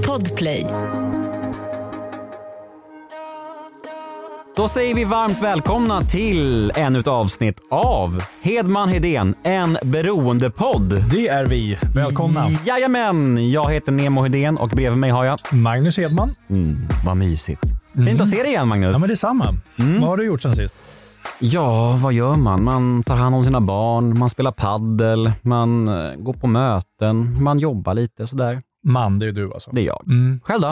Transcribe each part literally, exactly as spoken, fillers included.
Podplay. Då säger vi varmt välkomna till ännu ett avsnitt av Hedman Hedén, en beroendepodd. Det är vi. Välkomna. Jajamän, jag heter Nemo Hedén och bredvid mig har jag Magnus Hedman. Mm, vad mysigt. Fint mm. att se dig igen, Magnus. Ja, men det är samma. Mm. Vad har du gjort sen sist? Ja, vad gör man? Man tar hand om sina barn, man spelar paddel, man går på möten, man jobbar lite sådär. Man, det är du alltså. Det är jag. Mm. Själv då?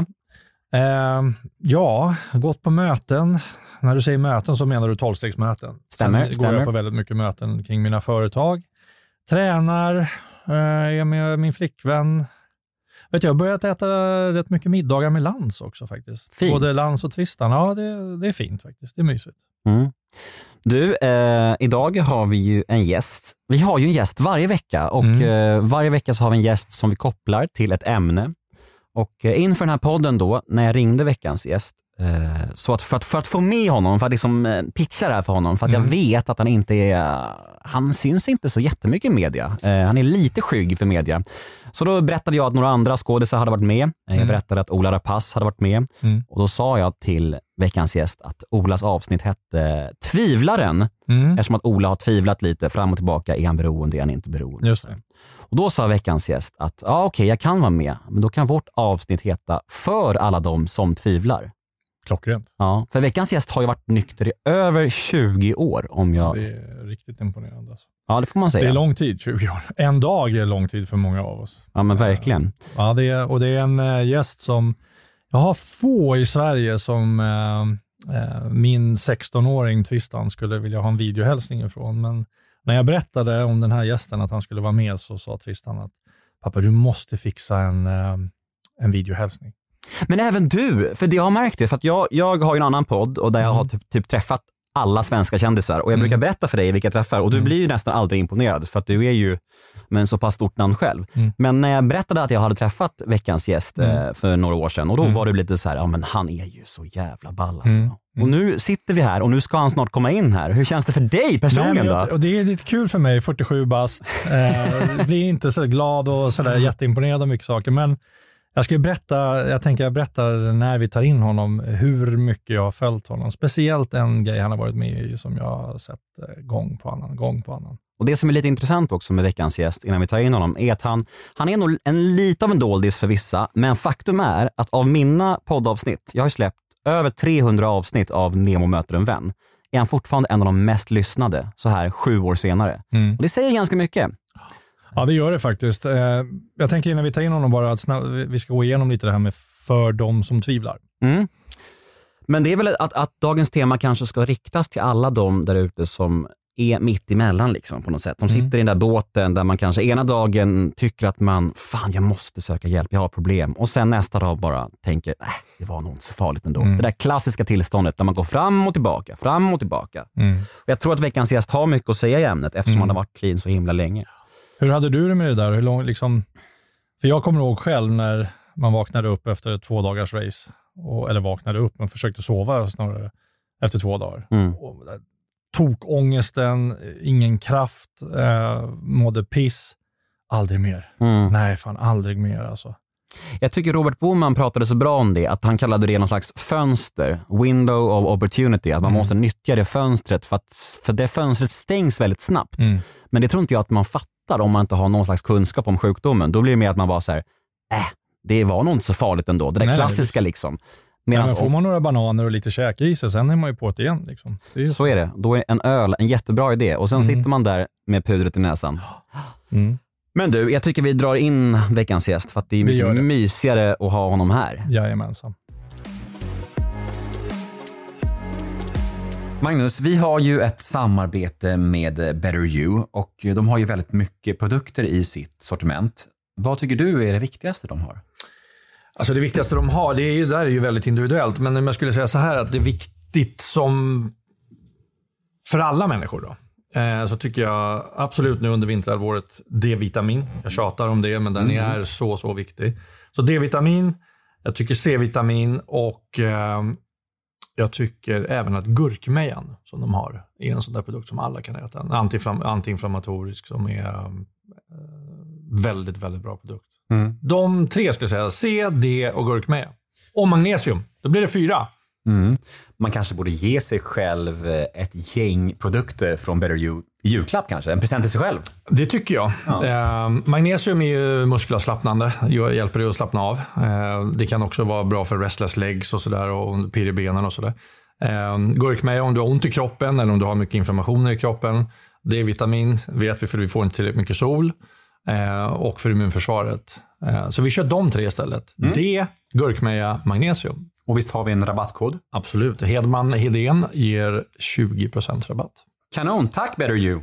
Eh, ja, gått på möten. När du säger möten så menar du tolvstegsmöten. Stämmer, Sen stämmer. går jag på väldigt mycket möten kring mina företag. Tränar, eh, är med min flickvän. Vet jag har börjat äta rätt mycket middagar med Lans också faktiskt. Fint. Både Lans och Tristan. Ja, det, det är fint faktiskt. Det är mysigt. Mm. Du, eh, idag har vi ju en gäst. Vi har ju en gäst varje vecka och mm. eh, varje vecka så har vi en gäst som vi kopplar till ett ämne. Och eh, inför den här podden då, när jag ringde veckans gäst, eh, så att för, att för att få med honom, för att liksom eh, pitcha det här för honom, för att mm. jag vet att han inte är, han syns inte så jättemycket i media. Eh, han är lite skygg för media. Så då berättade jag att några andra skådespelare hade varit med. Eh, jag mm. berättade att Ola Rapace hade varit med. Mm. Och då sa jag till veckans gäst att Olas avsnitt hette Tvivlaren. Mm. Eftersom att Ola har tvivlat lite fram och tillbaka, är han beroende, är han inte beroende. Just det. Och då sa veckans gäst att ja, okej, jag kan vara med, men då kan vårt avsnitt heta För alla de som tvivlar. Klockrent. Ja, för veckans gäst har ju varit nykter i över tjugo år. Om jag... Det är riktigt imponerande. Alltså. Ja, det får man säga. Det är lång tid, tjugo år. En dag är lång tid för många av oss. Ja, men verkligen. Ja, det är, och det är en gäst som jag har få i Sverige som eh, min sexton-åring Tristan skulle vilja ha en videohälsning ifrån. Men när jag berättade om den här gästen att han skulle vara med så sa Tristan att pappa, du måste fixa en, en videohälsning. Men även du, för det jag har märkt det, för att jag, jag har ju en annan podd och där jag mm. har typ, typ träffat alla svenska kändisar och jag mm. brukar berätta för dig vilka jag träffar och du mm. blir ju nästan aldrig imponerad för att du är ju med en så pass stort namn själv. Mm. Men när jag berättade att jag hade träffat veckans gäst mm. eh, för några år sedan och då mm. var det lite så här, ja men han är ju så jävla ball alltså. Mm. Mm. Och nu sitter vi här och nu ska han snart komma in här. Hur känns det för dig personligen? Nej, jag, då? Och det är lite kul för mig, fyrtiosju bast. Eh, blir inte så glad och sådär jätteimponerad av mycket saker. Men jag ska ju berätta, jag tänker jag berättar när vi tar in honom hur mycket jag har följt honom. Speciellt en grej han har varit med i som jag har sett gång på annan, gång på annan. Och det som är lite intressant också med veckans gäst innan vi tar in honom är att han, han är nog en lite av en doldis för vissa. Men faktum är att av mina poddavsnitt, jag har släppt över trehundra avsnitt av Nemo möter en vän, är han fortfarande en av de mest lyssnade så här sju år senare. Mm. Och det säger ganska mycket. Ja, det gör det faktiskt. Jag tänker innan vi tar in honom bara att snabb, vi ska gå igenom lite det här med för de som tvivlar. Mm. Men det är väl att, att dagens tema kanske ska riktas till alla de där ute som är mitt emellan liksom på något sätt. De sitter mm. i den där båten där man kanske ena dagen tycker att man, fan jag måste söka hjälp, jag har problem. Och sen nästa dag bara tänker, nej det var nog inte så farligt ändå. Mm. Det där klassiska tillståndet där man går fram och tillbaka, fram och tillbaka. Mm. Och jag tror att veckans gäst har mycket att säga i ämnet eftersom mm. han har varit clean så himla länge. Hur hade du det med det där? Hur lång, liksom, för jag kommer ihåg själv när man vaknade upp efter ett två dagars race. Och, eller vaknade upp, men försökte sova snarare efter två dagar. Mm. Och, tog ångesten, ingen kraft, eh, mådde piss. Aldrig mer. Mm. Nej, fan aldrig mer alltså. Jag tycker Robert Boman pratade så bra om det, att han kallade det någon slags fönster, window of opportunity, att man mm. måste nyttja det fönstret för att för det fönstret stängs väldigt snabbt. Mm. Men det tror inte jag att man fattar om man inte har någon slags kunskap om sjukdomen. Då blir det mer att man bara så här, äh, det var nog inte så farligt ändå. Det där nej, klassiska nej, liksom. Men får man några bananer och lite käk i sig, sen är man ju på det igen. Liksom. Det är så. så är det. Då är en öl en jättebra idé. Och sen mm. sitter man där med pudret i näsan. Mm. Men du, jag tycker vi drar in veckans gäst för att det är mycket det. mysigare att ha honom här. Jajamensan. Magnus, vi har ju ett samarbete med Better You och de har ju väldigt mycket produkter i sitt sortiment. Vad tycker du är det viktigaste de har? Alltså det viktigaste de har, det är ju, där är ju väldigt individuellt. Men om jag skulle säga så här att det är viktigt som för alla människor då. Eh, så tycker jag absolut nu under vinterhalvåret D-vitamin. Jag tjatar om det, men den mm. är så, så viktig. Så D-vitamin, jag tycker C-vitamin och eh, jag tycker även att gurkmejan som de har är en sån där produkt som alla kan äta. En antiflam- antiinflammatorisk som är eh, väldigt, väldigt bra produkt. Mm. De tre skulle jag säga, C, D och gurkmeja. Och magnesium, då blir det fyra. Mm. Man kanske borde ge sig själv ett gäng produkter från Better You. Julklapp kanske, en present till sig själv. Det tycker jag. Ja. Eh, magnesium är ju muskelavslappnande, hjälper dig att slappna av. Eh, det kan också vara bra för restless legs och sådär, och pirr i benen och sådär. Eh, gurkmeja om du har ont i kroppen eller om du har mycket inflammationer i kroppen. D-vitamin vet vi för vi får inte tillräckligt mycket sol. Eh, och för immunförsvaret. Eh, så vi kör de tre istället. Mm. D, gurkmeja, magnesium. Och visst har vi en rabattkod? Absolut. Hedman Hedén ger tjugo procent rabatt. Kanon, tack Better You.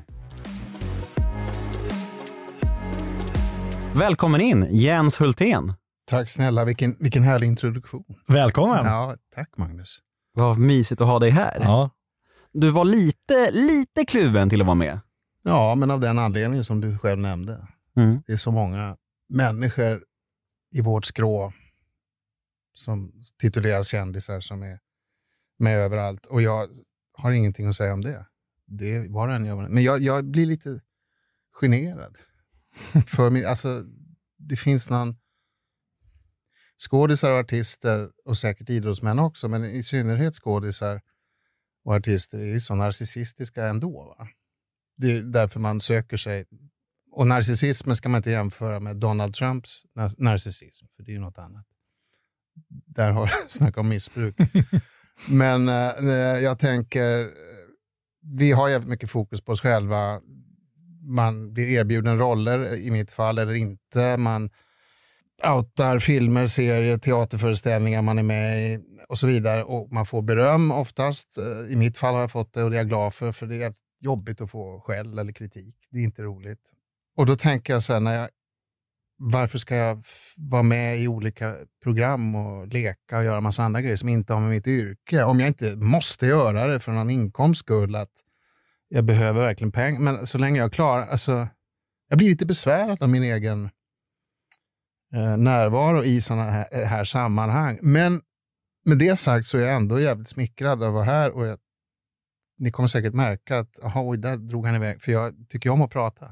Välkommen in, Jens Hultén. Tack snälla, vilken, vilken härlig introduktion. Välkommen. Ja, tack Magnus. Vad mysigt att ha dig här. Ja. Du var lite, lite kluven till att vara med. Ja, men av den anledningen som du själv nämnde. Mm. Det är så många människor i vårt skrå som tituleras kändisar som är med överallt. Och jag har ingenting att säga om det. Det var en jag, men jag, jag blir lite generad. För mig, alltså, det finns någon skådisar och artister och säkert idrottsmän också, men i synnerhet skådisar och artister är ju så narcissistiska ändå. Va? Det är därför man söker sig. Och narcissismen ska man inte jämföra med Donald Trumps narcissism, för det är ju något annat. Där har jag snackat om missbruk. Men eh, jag tänker, vi har jävligt mycket fokus på oss själva. Man blir erbjuden roller, i mitt fall, eller inte. Man outar filmer, serier, teaterföreställningar man är med i och så vidare. Och man får beröm oftast. I mitt fall har jag fått det och det är jag glad för. För det är jobbigt att få skäll eller kritik. Det är inte roligt. Och då tänker jag så här, när jag, varför ska jag f- vara med i olika program och leka och göra massa andra grejer som inte har med mitt yrke? Om jag inte måste göra det för någon inkomstskull, att jag behöver verkligen pengar. Men så länge jag klarar, alltså, jag blir lite besvärad av min egen eh, närvaro i sådana här, här sammanhang. Men med det sagt så är jag ändå jävligt smickrad av att vara här, och jag, ni kommer säkert märka att aha, oj, där drog han iväg, för jag tycker om att prata.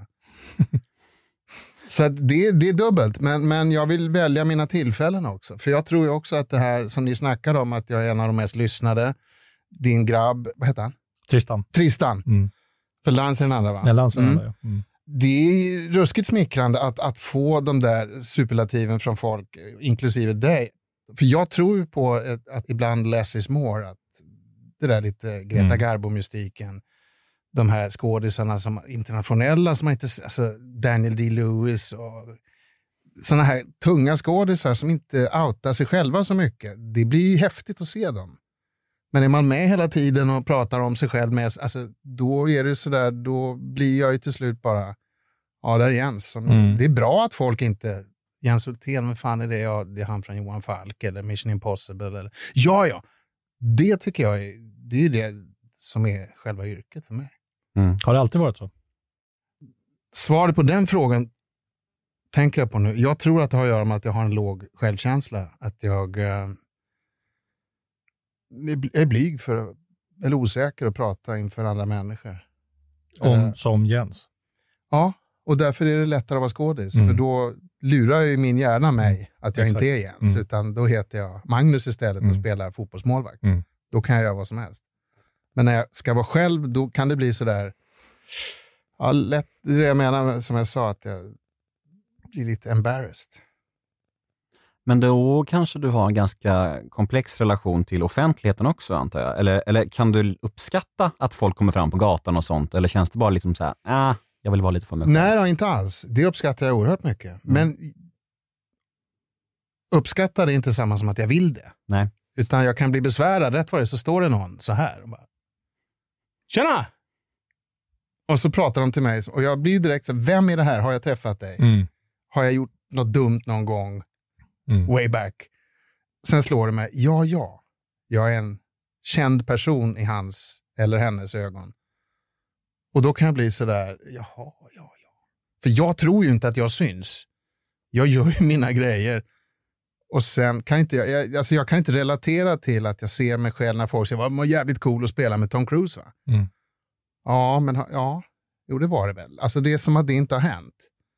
Så att det, det är dubbelt, men, men jag vill välja mina tillfällen också. För jag tror ju också att det här som ni snackade om, att jag är en av de mest lyssnade, din grabb, vad heter han? Tristan. Tristan. Mm. För Lans är den andra, va? Ja, Lans är den Mm. andra, ja. Mm. Det är ruskigt smickrande att, att få de där superlativen från folk, inklusive dig. För jag tror ju på ett, att ibland less is more, att det där lite Greta Mm. Garbo-mystiken, de här skådisarna som internationella, som man inte, alltså Daniel D. Lewis och såna här tunga skådisar som inte outar sig själva så mycket. Det blir ju häftigt att se dem. Men är man med hela tiden och pratar om sig själv med, alltså, då är det sådär, då blir jag ju till slut bara, ja, där är Jens. Som, Mm. Det är bra att folk inte, Jens Hultén, men fan är det? Ja, det är han från Johan Falk eller Mission Impossible. Eller, ja, ja. Det tycker jag är, det är ju det som är själva yrket för mig. Mm. Har det alltid varit så? Svaret på den frågan tänker jag på nu. Jag tror att det har att göra med att jag har en låg självkänsla. Att jag eh, är blyg för, eller osäker att prata inför andra människor. Om, Eh, som Jens? ja, och därför är det lättare att vara skådis. Mm. För då lurar ju min hjärna mig att jag Exakt. inte är Jens. Mm. Utan då heter jag Magnus istället och Mm. spelar fotbollsmålvakt. Mm. Då kan jag göra vad som helst. Men när jag ska vara själv, då kan det bli sådär, ja, lätt, det är det jag menar, som jag sa, att jag blir lite embarrassed. Men då kanske du har en ganska komplex relation till offentligheten också, antar jag. Eller, eller kan du uppskatta att folk kommer fram på gatan och sånt? Eller känns det bara liksom så här, ah, jag vill vara lite för mig själv? Nej då, inte alls. Det uppskattar jag oerhört mycket. Mm. Men uppskattar är inte samma som att jag vill det. Nej. Utan jag kan bli besvärad, rätt vad det så står det någon så här. Och bara, tjena! Och så pratar de till mig och jag blir direkt så, vem är det här? Har jag träffat dig? Mm. Har jag gjort något dumt någon gång? Mm. Way back. Sen slår det mig, ja, ja. Jag är en känd person i hans eller hennes ögon. Och då kan jag bli så där, jaha, ja, ja. För jag tror ju inte att jag syns. Jag gör ju mina grejer. Och sen kan inte jag, jag, alltså jag kan inte relatera till att jag ser mig själv när folk säger, det var jävligt cool att spela med Tom Cruise, va? Mm. Ja, men ja, jo, det var det väl. Alltså det är som att det inte har hänt.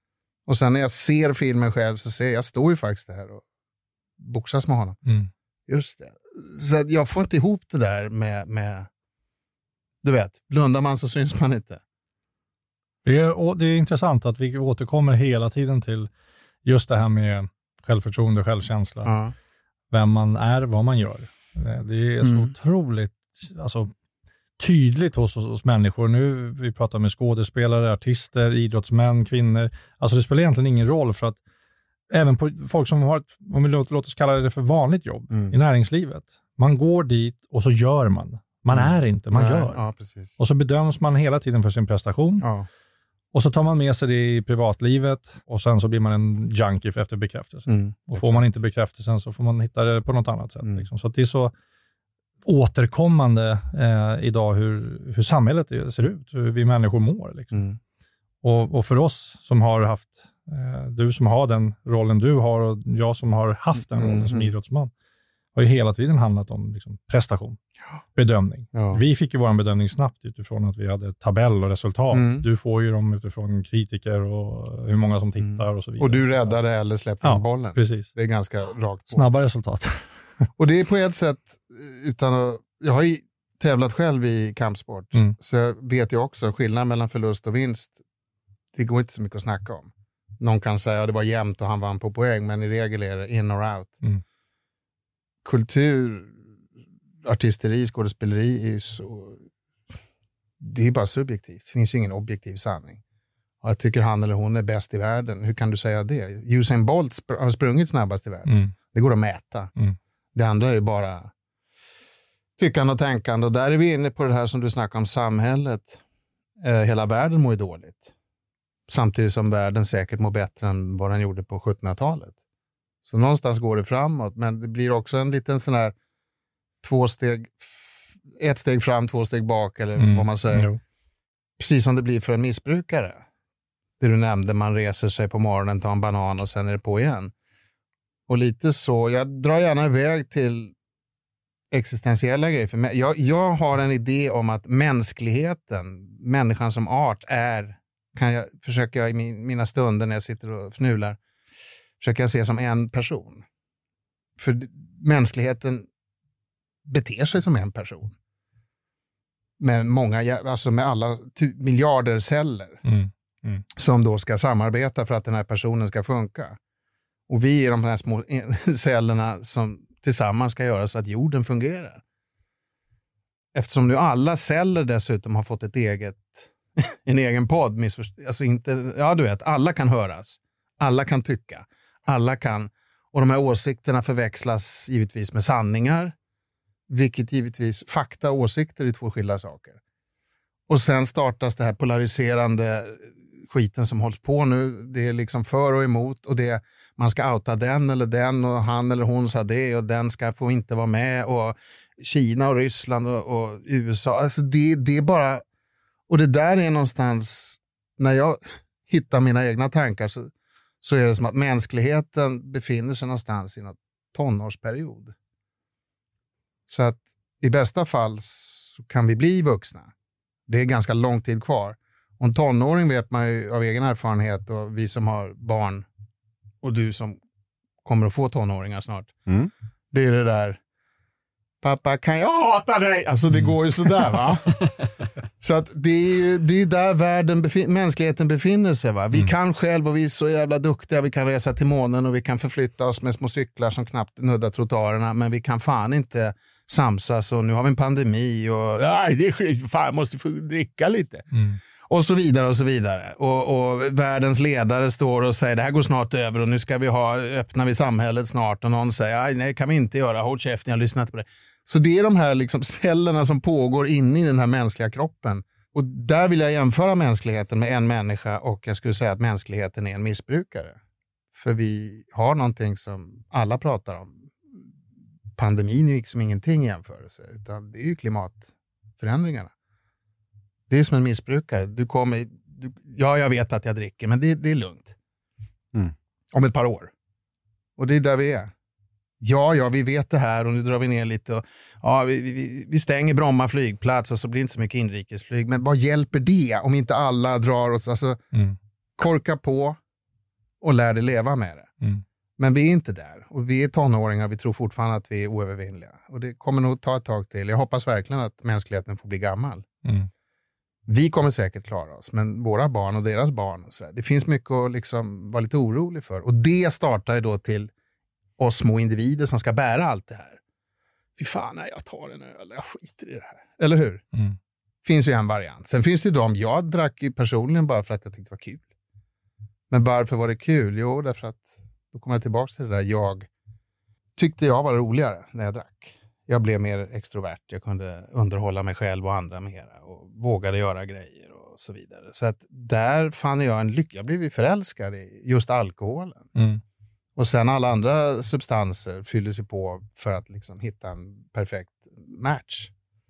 Och sen när jag ser filmen själv så ser jag, jag står ju faktiskt där och boxas med honom. Mm. Just det. Så att jag får inte ihop det där med, med du vet, blundar man så syns man inte. Det är, och det är intressant att vi återkommer hela tiden till just det här med självförtroende och självkänsla. Ja. Vem man är, vad man gör. Det är så Mm. otroligt alltså, tydligt hos oss människor. Nu vi pratar med skådespelare, artister, idrottsmän, kvinnor. Alltså det spelar egentligen ingen roll för att även på folk som har ett, om vi låter oss kalla det för vanligt jobb Mm. i näringslivet. Man går dit och så gör man. Man Mm. är inte, man Nej, gör. Ja, precis. Och så bedöms man hela tiden för sin prestation. Ja. Och så tar man med sig det i privatlivet och sen så blir man en junkie efter bekräftelse. Mm, och får man inte bekräftelsen så får man hitta det på något annat sätt. Mm. Liksom. Så att det är så återkommande eh, idag hur, hur samhället är, ser ut, hur vi människor mår. Liksom. Mm. Och, och för oss som har haft, eh, du som har den rollen du har och jag som har haft den rollen Mm. som idrottsman, har ju hela tiden handlat om liksom, prestation, bedömning. Ja. Vi fick ju vår bedömning snabbt utifrån att vi hade tabell och resultat. Mm. Du får ju dem utifrån kritiker och hur många som tittar och så vidare. Och du räddade eller släppte Ja, in bollen. Precis. Det är ganska rakt på. Snabba resultat. Och det är på ett sätt, utan att, jag har ju tävlat själv i kampsport. Mm. Så jag vet ju också skillnaden mellan förlust och vinst. Det går inte så mycket att snacka om. Någon kan säga att det var jämnt och han vann på poäng, men i regel är det in or out. Mm. Kultur, artisteri, skådespeleri är så... Det är bara subjektivt. Det finns ju ingen objektiv sanning. Och jag tycker han eller hon är bäst i världen. Hur kan du säga det? Usain Bolt spr- har sprungit snabbast i världen. Mm. Det går att mäta. Mm. Det andra är ju bara tyckande och tänkande. Och där är vi inne på det här som du snackar om, samhället. Eh, hela världen mår ju dåligt. Samtidigt som världen säkert mår bättre än vad den gjorde på sjuttonhundratalet. Så någonstans går det framåt. Men det blir också en liten sån här två steg, ett steg fram, två steg bak eller Mm. vad man säger. Jo. Precis som det blir för en missbrukare. Det du nämnde, man reser sig på morgonen, tar en banan och sen är det på igen. Och lite så, jag drar gärna iväg till existentiella grejer. För mig. Jag, jag har en idé om att mänskligheten, människan som art är, kan jag, försöker jag i min, mina stunder när jag sitter och fnular, försöker jag se som en person. För mänskligheten beter sig som en person. Med många, alltså med alla ty- miljarder celler Mm. som då ska samarbeta för att den här personen ska funka. Och vi är de här små cellerna som tillsammans ska göra så att jorden fungerar. Eftersom nu alla celler dessutom har fått ett eget, en egen podd, missförst- alltså inte, ja du vet, alla kan höras, alla kan tycka, alla kan, och de här åsikterna förväxlas givetvis med sanningar, vilket givetvis, fakta och åsikter är två skilda saker. Och sen startas det här polariserande skiten som hålls på nu. Det är liksom för och emot och det, man ska outa den eller den och han eller hon sa det och den ska få inte vara med och Kina och Ryssland och, och U S A. Alltså det, det är bara, och det där är någonstans, när jag hittar mina egna tankar så, så är det som att mänskligheten befinner sig någonstans i någon tonårsperiod. Så att i bästa fall så kan vi bli vuxna. Det är ganska lång tid kvar. Och en tonåring vet man ju av egen erfarenhet, och vi som har barn och du som kommer att få tonåringar snart. Mm. Det är det där, pappa kan jag hata dig? Alltså det går ju sådär va? Så att det är ju det är där världen, befin- mänskligheten befinner sig va? Vi mm. kan själv och vi är så jävla duktiga, vi kan resa till månen och vi kan förflytta oss med små cyklar som knappt nuddar trottoarerna, men vi kan fan inte samsas och nu har vi en pandemi och nej, det är skit, fan, jag måste få dricka lite. Mm. Och så vidare och så vidare. Och, och världens ledare står och säger det här går snart över och nu ska vi ha, öppna vi samhället snart, och någon säger nej, kan vi inte göra, håll käften, jag har lyssnat på det. Så det är de här liksom cellerna som pågår inne i den här mänskliga kroppen. Och där vill jag jämföra mänskligheten med en människa, och jag skulle säga att mänskligheten är en missbrukare. För vi har någonting som alla pratar om. Pandemin är ju liksom ingenting i jämförelse, utan det är ju klimatförändringarna. Det är som en missbrukare. Du kommer, du, ja, jag vet att jag dricker, men det, det är lugnt. Mm. Om ett par år. Och det är där vi är. Ja, ja, vi vet det här och nu drar vi ner lite. Och, ja, vi, vi, vi stänger Bromma flygplats och så blir det inte så mycket inrikesflyg. Men vad hjälper det om inte alla drar oss? Alltså, mm. korka på, och lär dig leva med det. Mm. Men vi är inte där. Och vi är tonåringar, vi tror fortfarande att vi är oövervinnliga. Och det kommer nog ta ett tag till. Jag hoppas verkligen att mänskligheten får bli gammal. Mm. Vi kommer säkert klara oss, men våra barn och deras barn och så där, det finns mycket att liksom vara lite orolig för. Och det startar ju då till oss små individer som ska bära allt det här. Fy fan, nej, jag tar en öl, jag skiter i det här. Eller hur? Mm. Finns ju en variant. Sen finns det ju de, jag drack ju personligen bara för att jag tyckte det var kul. Men varför var det kul? Jo, därför att, då kommer jag tillbaka till det där, jag tyckte jag var roligare när jag drack. Jag blev mer extrovert, jag kunde underhålla mig själv och andra mera och vågade göra grejer och så vidare. Så att där fann jag en lycka, jag blev ju förälskad i just alkoholen. Mm. Och sen alla andra substanser fylldes ju på för att liksom hitta en perfekt match.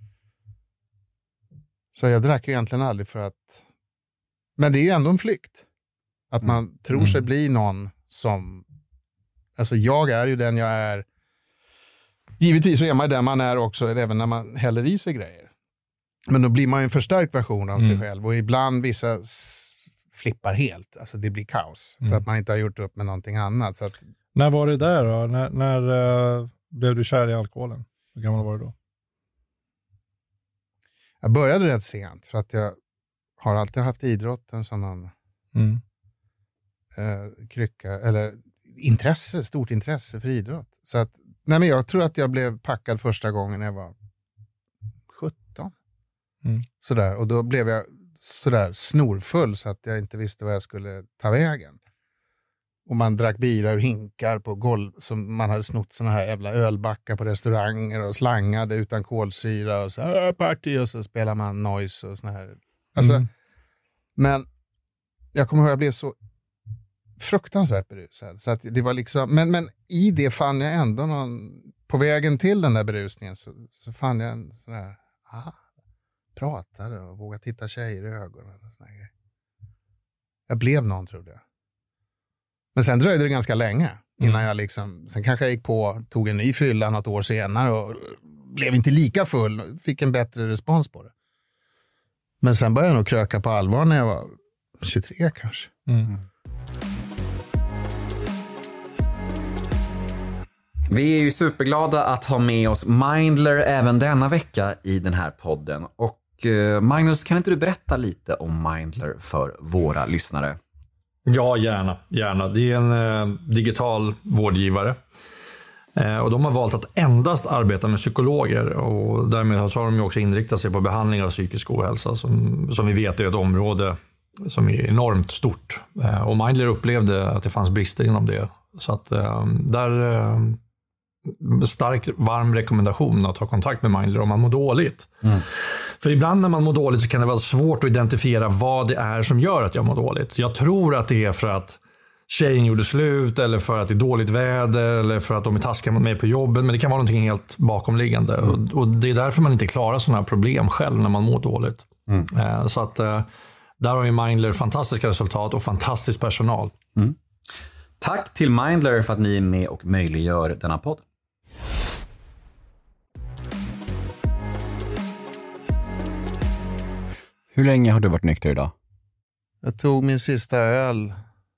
Så jag drack ju egentligen aldrig för att... Men det är ju ändå en flykt. Att man mm. tror sig bli någon som... Alltså jag är ju den jag är. Givetvis så är man den man är också även när man häller i sig grejer. Men då blir man ju en förstärkt version av mm. sig själv. Och ibland vissa flippar helt. Alltså det blir kaos. Mm. För att man inte har gjort upp med någonting annat. Så att... När var det där då? När, när uh, blev du kär i alkoholen? Hur gammal var du då? Jag började rätt sent. För att jag har alltid haft idrotten som någon mm. uh, krycka. Eller intresse, stort intresse för idrott. Så att, nej men jag tror att jag blev packad första gången när jag var sjutton. Mm. Sådär. Och då blev jag sådär snorfull så att jag inte visste vad jag skulle ta vägen. Och man drack bira ur hinkar på golv som man hade snott såna här jävla ölbackar på restauranger och slangade utan kolsyra och så här party och så spelar man noise och såna här. Alltså, mm. Men jag kommer ihåg att jag blev så fruktansvärt berusad. Så att det var liksom, men, men i det fann jag ändå någon, på vägen till den där berusningen så, så fann jag en sån där, aha, pratade och vågade titta tjejer i ögonen och såna här. Jag blev någon, trodde jag. Men sen dröjde det ganska länge innan mm. jag liksom, sen kanske jag gick på, tog en ny fylla något år senare och blev inte lika full, fick en bättre respons på det. Men sen började jag nog kröka på allvar när jag var tjugotre kanske. Mm. Vi är ju superglada att ha med oss Mindler även denna vecka i den här podden. Och eh, Magnus, kan inte du berätta lite om Mindler för våra lyssnare? Ja, gärna. gärna. Det är en eh, digital vårdgivare. Eh, och de har valt att endast arbeta med psykologer. Och därmed så har de ju också inriktat sig på behandling av psykisk ohälsa. Som, som vi vet är ett område som är enormt stort. Eh, och Mindler upplevde att det fanns brister inom det. Så att eh, där... Eh, stark varm rekommendation att ta kontakt med Mindler om man mår dåligt. Mm. För ibland när man mår dåligt så kan det vara svårt att identifiera vad det är som gör att jag mår dåligt. Jag tror att det är för att tjejen gjorde slut eller för att det är dåligt väder eller för att de är taskiga mot mig på jobbet, men det kan vara någonting helt bakomliggande. Mm. Och, och det är därför man inte klarar sådana här problem själv när man mår dåligt. Mm. Eh, så att eh, där har ju Mindler fantastiska resultat och fantastisk personal. Mm. Tack till Mindler för att ni är med och möjliggör denna podd. Hur länge har du varit nykter idag? Jag tog min sista öl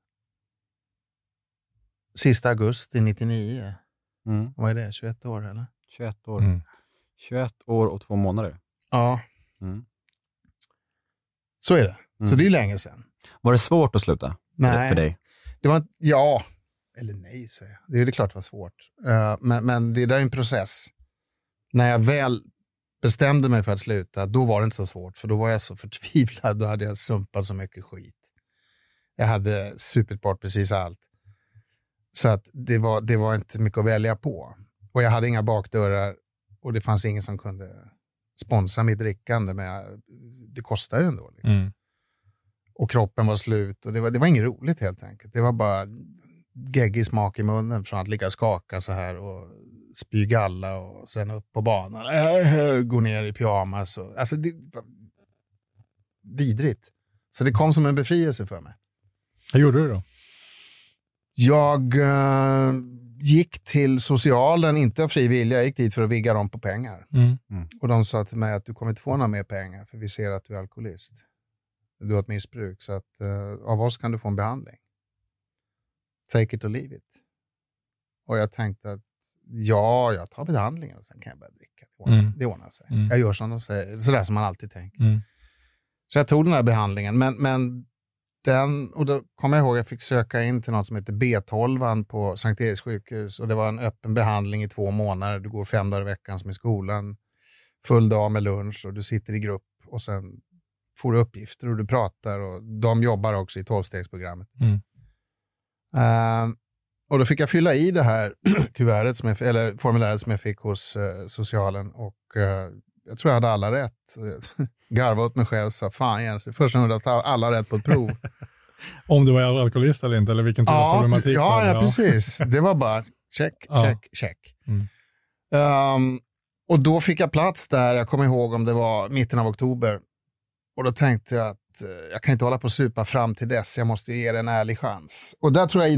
sista augusti nittionio. Mm. Vad är det? tjugoett år eller? tjugoett år. Mm. tjugoett år och två månader. Ja. Mm. Så är det. Mm. Så det är länge sedan. Var det svårt att sluta? Nej. För dig? Det var, ja. Eller nej, säger jag. Det är det klart det var svårt. Uh, men, men det där är en process. När jag väl bestämde mig för att sluta, då var det inte så svårt. För då var jag så förtvivlad. Då hade jag sumpat så mycket skit. Jag hade supit bort precis allt. Så att det var, det var inte mycket att välja på. Och jag hade inga bakdörrar. Och det fanns ingen som kunde sponsra mitt drickande. Men det kostade ju ändå. Liksom. Mm. Och kroppen var slut. Och det var, det var inget roligt helt enkelt. Det var bara geggig smak i munnen från att ligga och skaka så här. Och spy galla och sen upp på banan. Äh, gå ner i pyjamas. Och, alltså det var vidrigt. Så det kom som en befrielse för mig. Vad gjorde du då? Jag uh, gick till socialen, inte av fri vilja. Jag gick dit för att vigga dem på pengar. Mm. Mm. Och de sa till mig att du kommer inte få några mer pengar. För vi ser att du är alkoholist. Du har ett missbruk. Så att uh, av oss kan du få en behandling. take it or leave it. Och jag tänkte att ja, jag tar behandlingen och sen kan jag börja dricka. Det ordnar, Mm. det ordnar sig. Mm. Jag gör som de säger, sådär som man alltid tänker. Mm. Så jag tog den här behandlingen, men, men den, och då kommer jag ihåg att jag fick söka in till något som heter B tolv på Sankt Eriks sjukhus, och det var en öppen behandling i två månader. Du går fem dagar i veckan som i skolan, full dag med lunch, och du sitter i grupp och sen får du uppgifter och du pratar, och de jobbar också i tolvstegsprogrammet. Mm. Uh, och då fick jag fylla i det här kuvertet som jag, eller formuläret som jag fick hos uh, socialen, och uh, jag tror jag hade alla rätt. Garva åt mig själv och sa, fan Jens, först och främst att alla rätt på ett prov. Om du var alkoholist eller inte, eller vilken typ av problematik? Ja, ja, ja, precis. Det var bara check, Ja. check, check. Mm. Um, och då fick jag plats där, jag kommer ihåg om det var mitten av oktober. Och då tänkte jag att uh, jag kan inte hålla på och supa fram till dess, jag måste ge det en ärlig chans. Och där tror jag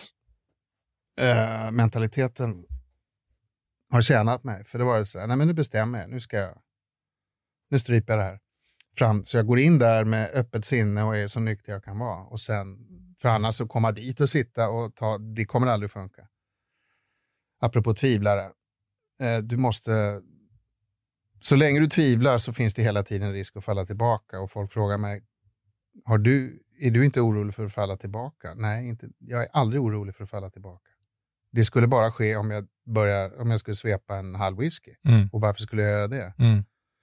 idrottsmentaliteten uh, har tjänat mig. För det var det så här, nej men nu bestämmer jag, nu ska jag, nu stryper jag det här. Fram, så jag går in där med öppet sinne och är så nykter jag kan vara. Och sen, för annars så komma dit och sitta och ta, det kommer aldrig funka. Apropå tvivlare, eh, du måste, så länge du tvivlar så finns det hela tiden risk att falla tillbaka. Och folk frågar mig, har du, är du inte orolig för att falla tillbaka? Nej, inte, jag är aldrig orolig för att falla tillbaka. Det skulle bara ske om jag börjar, om jag skulle svepa en halv whisky. Mm. Och varför skulle jag göra det? Mm.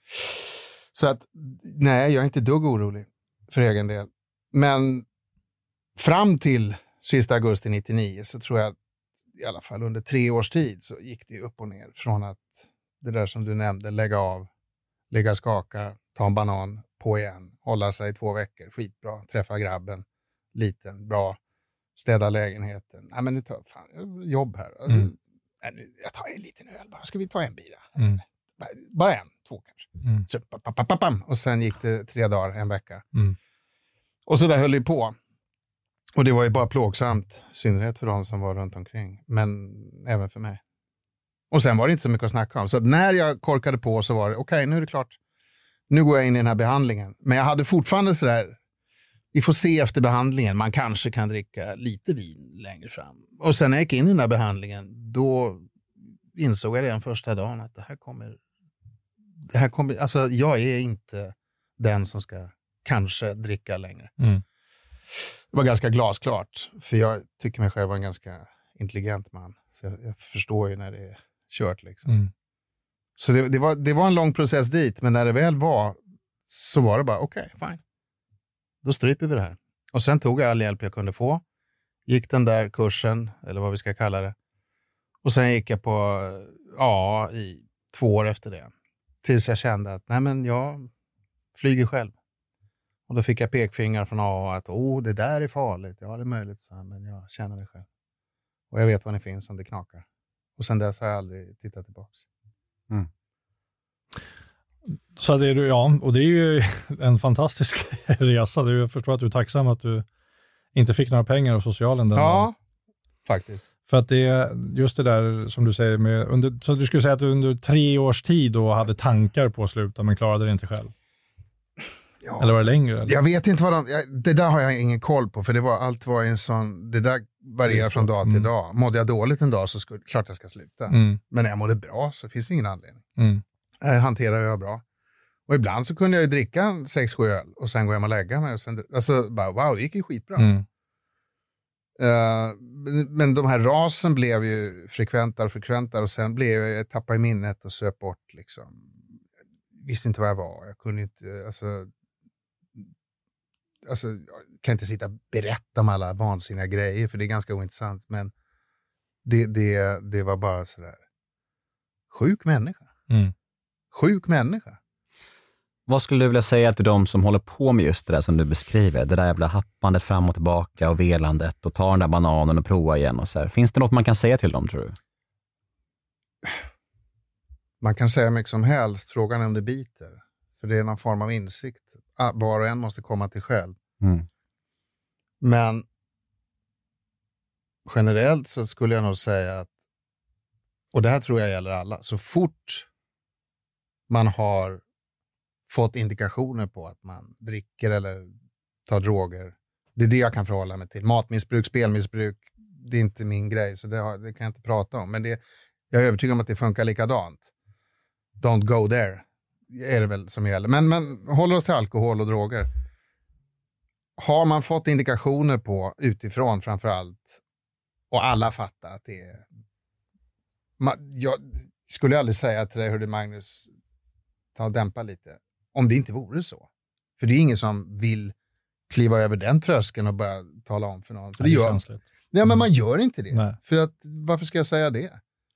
Så att, nej, jag är inte dugg orolig för egen del. Men fram till sista augusti nittionio så tror jag att i alla fall under tre års tid så gick det upp och ner. Från att det där som du nämnde, lägga av, ligga skaka, ta en banan, på igen, hålla sig i två veckor, skitbra, träffa grabben, liten, bra, städa lägenheten. Nej men nu tar fan, jobb här. Mm. Nej, nu, jag tar en liten öl bara, ska vi ta en bira? Mm. Bara, bara en, två kanske. Mm. Så, pa, pa, pa, pam. Och sen gick det tre dagar, en vecka. Mm. Och så där höll det på. Och det var ju bara plågsamt, i synnerhet för de som var runt omkring. Men även för mig. Och sen var det inte så mycket att snacka om. Så att när jag korkade på så var det, okej, okay, nu är det klart. Nu går jag in i den här behandlingen. Men jag hade fortfarande så där, vi får se efter behandlingen. Man kanske kan dricka lite vin längre fram. Och sen när jag gick in i den här behandlingen, då insåg jag redan första dagen att det här kommer... Det här kommer, alltså jag är inte den som ska kanske dricka längre. Mm. Det var ganska glasklart, för jag tycker mig själv vara en ganska intelligent man. Så jag, jag förstår ju när det är kört liksom. Mm. Så det, det, var, det var en lång process dit, men när det väl var så var det bara okej, okay, fine. Då stryper vi det här. Och sen tog jag all hjälp jag kunde få. Gick den där kursen, eller vad vi ska kalla det. Och sen gick jag på A A i två år efter det. Tills jag kände att nej men jag flyger själv. Och då fick jag pekfingrar från A A att oh, det där är farligt. Ja, det är möjligt, så här, men jag känner mig själv. Och jag vet var ni finns om det knakar. Och sen dess har jag aldrig tittat tillbaka. Mm. Så det är du, ja, och det är ju en fantastisk resa. Jag förstår att du är tacksam att du inte fick några pengar av socialen den Ja, dagen. faktiskt. För att det är just det där som du säger med, under, så du skulle säga att du under tre års tid då hade tankar på att sluta men klarade det inte själv? Ja. Eller var det längre? Eller? Jag vet inte vad de, jag, det där har jag ingen koll på, för det var, allt var en sån, det där varierar från dag till mm. dag. Mådde jag dåligt en dag så skulle, klart jag ska sluta. Mm. Men när jag mådde bra så finns det ingen anledning. Mm. Jag hanterar jag bra. Och ibland så kunde jag ju dricka sex, sju öl och sen går jag och lägga mig. Och sen, alltså bara, wow, det gick ju skitbra. Mm. Uh, men de här rasen blev ju frekventare och frekventare och sen blev jag, jag tappade i minnet och söp bort liksom. Visste inte vad jag var. Jag kunde inte, alltså, alltså jag kan inte sitta och berätta om alla vansinniga grejer för det är ganska ointressant, men det, det, det var bara sådär sjuk människa. Mm. Sjuk människa. Vad skulle du vilja säga till de som håller på med just det där som du beskriver? Det där jävla happandet fram och tillbaka och velandet och ta den där bananen och prova igen och så här. Finns det något man kan säga till dem, tror du? Man kan säga mycket som helst. Frågan är om det biter. För det är någon form av insikt. Var och en måste komma till själv. Mm. Men generellt så skulle jag nog säga att, och det här tror jag gäller alla, så fort man har fått indikationer på att man dricker eller tar droger, det är det jag kan förhålla mig till. Matmissbruk, spelmissbruk, det är inte min grej, så det, har, det kan jag inte prata om. Men det, jag är övertygad om att det funkar likadant. Don't go there, är det väl som gäller. Men, men håller oss till alkohol och droger. Har man fått indikationer på utifrån framförallt, och alla fattar att det är... Man, jag skulle aldrig säga till dig, hörde Magnus, ta och dämpa lite, om det inte vore så. För det är ingen som vill kliva över den tröskeln och börja tala om för någon. För det det gör, ja, men man gör inte det. Nej. För att, varför ska jag säga det?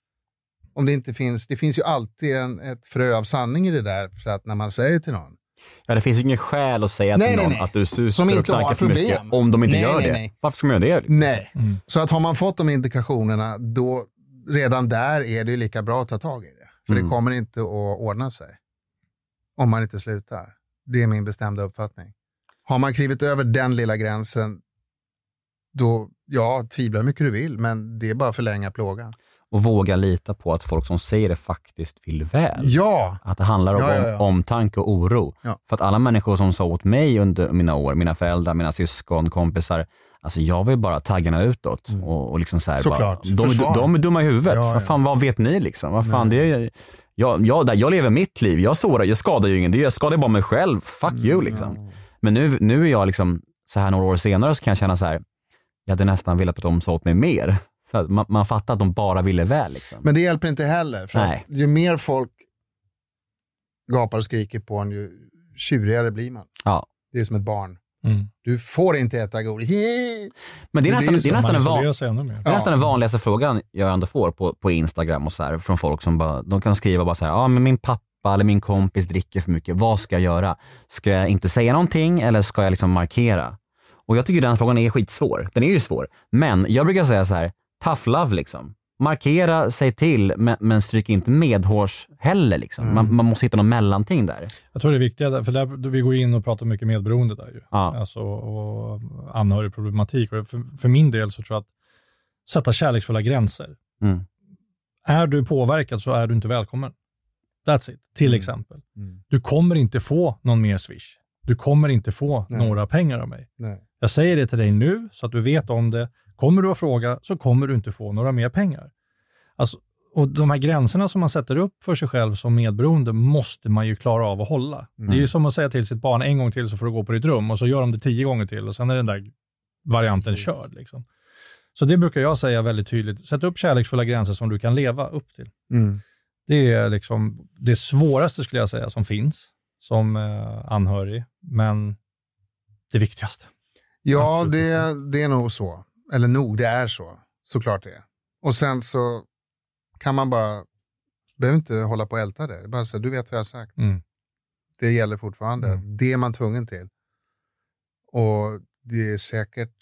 Om det inte finns, det finns ju alltid en, ett frö av sanning i det där, för att när man säger till någon. Ja, det finns ju ingen skäl att säga Nej, till nej, någon nej. att du super Som inte och knarkar har för mycket problem. om de inte Nej, gör nej, det. nej. Varför ska man göra det? Liksom? Nej. Mm. Så att har man fått de indikationerna, då redan där är det ju lika bra att ta tag i det. För Mm. det kommer inte att ordna sig. Om man inte slutar. Det är min bestämda uppfattning. Har man klivit över den lilla gränsen, då, ja, tvivla hur mycket du vill, men det är bara förlänga plågan. Och våga lita på att folk som säger det faktiskt vill väl. Ja! Att det handlar om Ja, ja, ja. omtanke och oro. Ja. För att alla människor som sa åt mig under mina år, mina föräldrar, mina syskon, kompisar, alltså jag var ju bara taggarna utåt. Mm. Och, och liksom så här, Såklart. bara, de, Försvar. de är dumma i huvudet. Ja, vad ja. fan, vad vet ni liksom? Vad fan, det är, jag, jag, jag lever mitt liv. Jag sårar, jag skadar ju ingen. Det jag skadar bara mig själv. Fuck you liksom. Mm. Men nu, nu är jag liksom, så här några år senare så kan jag känna så här, jag hade nästan velat att de sa åt mig mer. Så att man, man fattar att de bara ville väl. Liksom. Men det hjälper inte heller. För Nej. att ju mer folk gapar och skriker på en, ju tjurigare blir man. Ja. Det är som ett barn. Mm. Du får inte äta godis. Men det är Det nästan, blir ju det är så. nästan, Man en, van, isolerar sig ännu mer. det är Ja. nästan den vanligaste frågan jag ändå får på, på Instagram och så här, från folk som bara, de kan skriva bara så här, ja ah, men min pappa eller min kompis dricker för mycket, vad ska jag göra? Ska jag inte säga någonting eller ska jag liksom markera? Och jag tycker den frågan är skitsvår. Den är ju svår. Men jag brukar säga så här, tough love liksom. Markera sig till, men, men stryk inte medhårs heller liksom. Mm. Man, man måste hitta någon mellanting där. Jag tror det är viktigt, där, för där, vi går in och pratar mycket medberoende där ju. Ja. Alltså, och anhörigproblematik. Och för, för min del så tror jag att sätta kärleksfulla gränser. Mm. Är du påverkad så är du inte välkommen. That's it, till Mm. exempel. Mm. Du kommer inte få någon mer swish. Du kommer inte få Nej. några pengar av mig. Nej. Jag säger det till dig nu så att du vet om det. Kommer du att fråga så kommer du inte få några mer pengar. Alltså, och de här gränserna som man sätter upp för sig själv som medberoende måste man ju klara av att hålla. Mm. Det är ju som att säga till sitt barn en gång till så får du gå på ditt rum och så gör de det tio gånger till och sen är den där varianten Precis. körd. Liksom. Så det brukar jag säga väldigt tydligt. Sätt upp kärleksfulla gränser som du kan leva upp till. Mm. Det är liksom det svåraste skulle jag säga som finns som eh, anhörig, men det viktigaste. Ja, Absolut. det, det är nog så. Eller nog, det är så. Såklart det är. Och sen så kan man bara, behöver inte hålla på och älta det. Det är bara så, du vet vad jag har sagt. Mm. Det gäller fortfarande. Mm. Det är man tvungen till. Och det är säkert,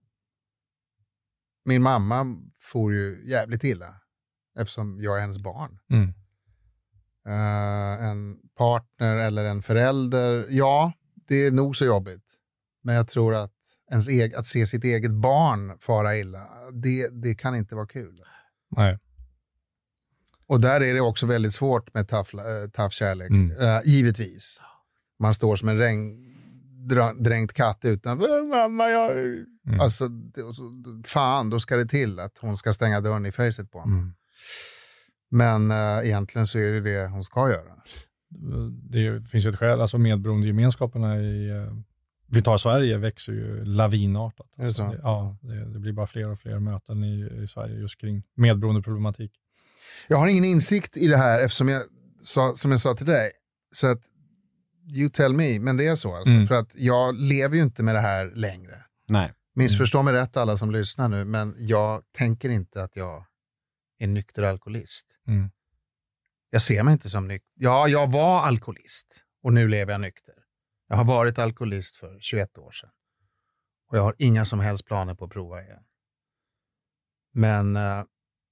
min mamma får ju jävligt illa eftersom jag är hennes barn. Mm. Uh, en partner eller en förälder, ja, det är nog så jobbigt. Men jag tror att, ens eg- att se sitt eget barn fara illa, det, det kan inte vara kul. Nej. Och där är det också väldigt svårt med tough, uh, tough kärlek, Mm. uh, givetvis. Man står som en regn, dra, dränkt katt utanför. Mamma, jag... Mm. Alltså, det, och så, fan, då ska det till att hon ska stänga dörren i facet på honom. Mm. Men uh, egentligen så är det det hon ska göra. Det finns ju ett skäl, alltså medberoendegemenskaperna i eh, vi tar Sverige växer ju lavinartat. Är det så? Alltså, det, ja, det, det blir bara fler och fler möten i, i Sverige just kring medberoendeproblematik. Jag har ingen insikt i det här eftersom jag sa, som jag sa till dig. Så att, you tell me, men det är så alltså. Mm. För att jag lever ju inte med det här längre. Nej. Missförstå mig rätt alla som lyssnar nu, men jag tänker inte att jag är nykter alkoholist. Mm. Jag ser mig inte som nykter. Ja, jag var alkoholist och nu lever jag nykter. Jag har varit alkoholist för tjugoett år sedan. Och jag har inga som helst planer på att prova igen. Men uh,